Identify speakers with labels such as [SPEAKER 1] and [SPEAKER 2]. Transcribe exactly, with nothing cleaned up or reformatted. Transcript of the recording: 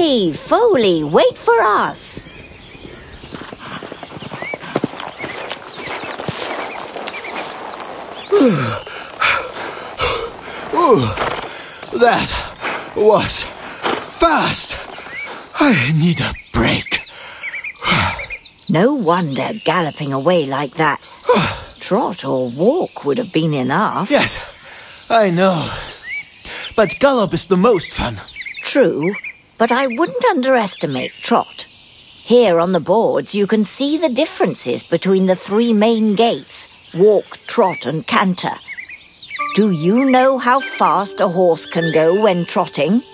[SPEAKER 1] Hey, Foley, wait for us.
[SPEAKER 2] Ooh, that was fast. I need a break.
[SPEAKER 1] No wonder galloping away like that. Trot or walk would have been enough.
[SPEAKER 2] Yes, I know. But gallop is the most fun.
[SPEAKER 1] True, but I wouldn't underestimate trot. Here on the boards you can see the differences between the three main gaits, walk, trot and canter. Do you know how fast a horse can go when trotting?